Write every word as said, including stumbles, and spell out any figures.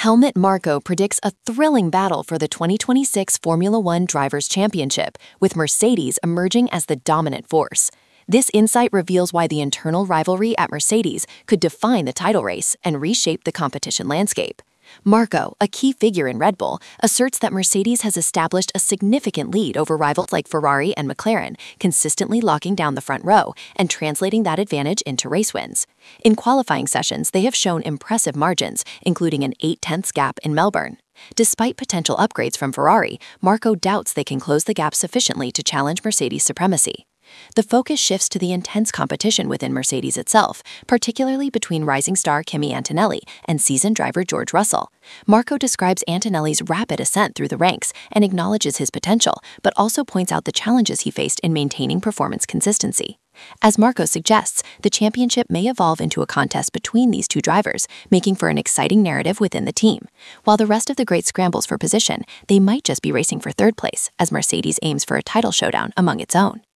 Helmut Marko predicts a thrilling battle for the twenty twenty-six Formula One Drivers' Championship, with Mercedes emerging as the dominant force. This insight reveals why the internal rivalry at Mercedes could define the title race and reshape the competition landscape. Marko, a key figure in Red Bull, asserts that Mercedes has established a significant lead over rivals like Ferrari and McLaren, consistently locking down the front row and translating that advantage into race wins. In qualifying sessions, they have shown impressive margins, including an eight-tenths gap in Melbourne. Despite potential upgrades from Ferrari, Marko doubts they can close the gap sufficiently to challenge Mercedes' supremacy. The focus shifts to the intense competition within Mercedes itself, particularly between rising star Kimi Antonelli and seasoned driver George Russell. Marko describes Antonelli's rapid ascent through the ranks and acknowledges his potential, but also points out the challenges he faced in maintaining performance consistency. As Marko suggests, the championship may evolve into a contest between these two drivers, making for an exciting narrative within the team. While the rest of the great scrambles for position, they might just be racing for third place, as Mercedes aims for a title showdown among its own.